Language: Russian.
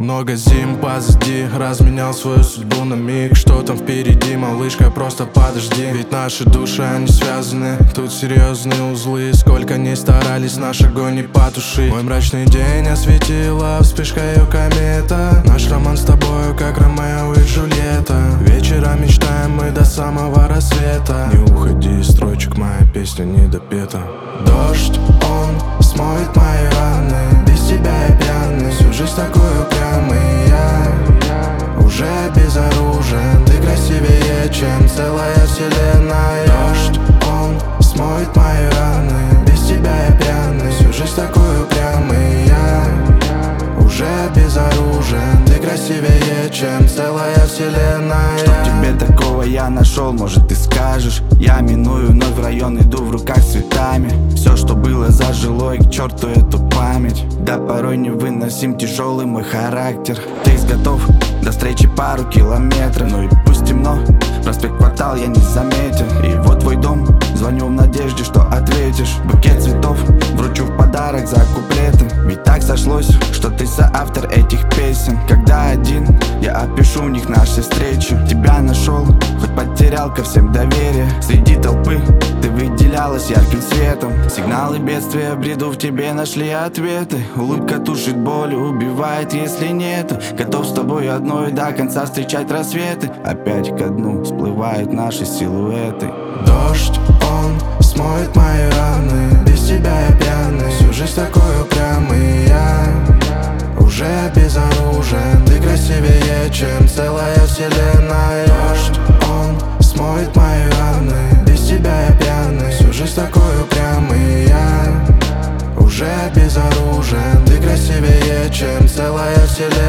Много зим позади, разменял свою судьбу на миг. Что там впереди, малышка, просто подожди. Ведь наши души, они связаны, тут серьезные узлы. Сколько ни старались, наш огонь не потушить. Мой мрачный день осветила вспышкою комета. Наш роман с тобою, как Ромео и Джульетта. Вечером мечтаем мы до самого рассвета. Не уходи из строчек, моя песня не допета. Дождь, он смоет мои раны. Без тебя я пьяный, всю жизнь такой упрямый. Я уже безоружен. Ты красивее, чем целая вселенная. Дождь, он смоет мои раны. Без тебя я пьяный, всю жизнь такой упрямый. Я уже безоружен. Ты красивее, чем целая вселенная. Что тебе такого я нашел, может ты скажешь? Я миную вновь район, иду в руках с цветами. Все, что было, зажило, и к черту эту память. Да порой невыносим тяжелый мой характер. Текст готов, до встречи пару километров. Ну и пусть темно, проспект Квартал я не заметил. И вот твой дом, звоню в надежде, что ответишь. Букет цветов вручу в подарок за куплеты. Ведь так сошлось, что ты соавтор этих песен. Когда один, я опишу в них наши встречи. Тебя нашел, хоть потерял ко всем доверие. Среди толпы ты выделялась ярким светом. Сигналы бедствия в бреду в тебе нашли ответы. Улыбка тушит боль, убивает, если нету. Готов с тобой одной до конца встречать рассветы. Опять ко дну всплывают наши силуэты. Дождь, он смоет мои раны. Без тебя я пьяный, всю жизнь такой упрямый. Я уже безоружен. Ты красивее, чем целая вселенная. Дождь, он смоет мои раны. Без тебя я пьяный, всю жизнь такой упрямый. Я уже безоружен. Ты красивее, чем целая вселенная.